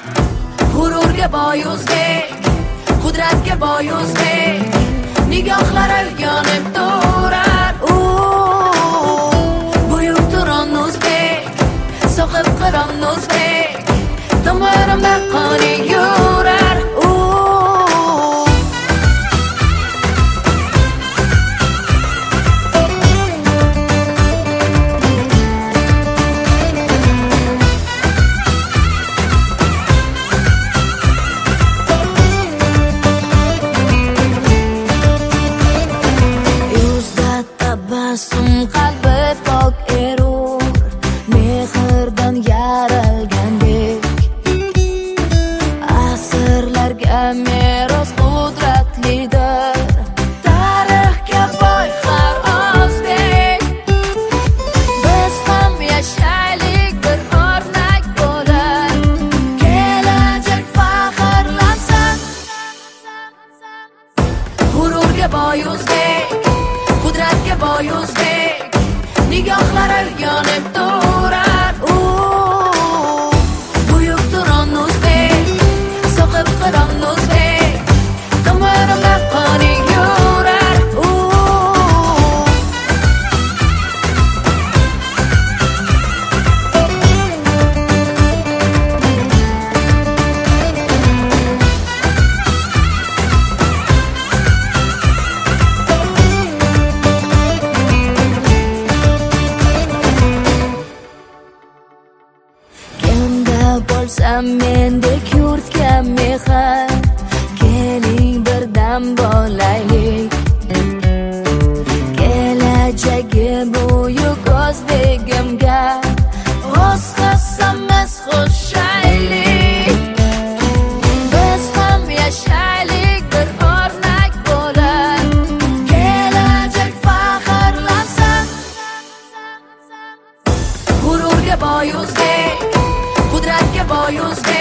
g'ururga boyuzdek, qudratga boyuzdek, nigohlari yonib turar. Buyuk turon o'zbek, soqib qiron o'zbek, tomirimda qoni yurar. Qalbi pok erur, mehrdan yaralgandek, asrlarga meros qudratlidir, tarixga boy har ozdek. Biz ham yashaylik bir o'rnak bo'lib, kelajak faxrlansin. G'ururga boyuzdek, qudratga boyuzdek, nigohlari yonib turar. Buyuk turon o'zbek, soqib qiron o'zbek, tomirimda qoni yurar. Bo'lsam mendek yurtga mehr, keling birdam bo'laylik. Kelajagi buyuk o'zbegimga o'z hissamiz qo'shaylik. Biz ham yashaylik bir o'rnak bo'lib, kelajak faxrlansin. G'ururga boyuzdek, qudratga boyuzdek,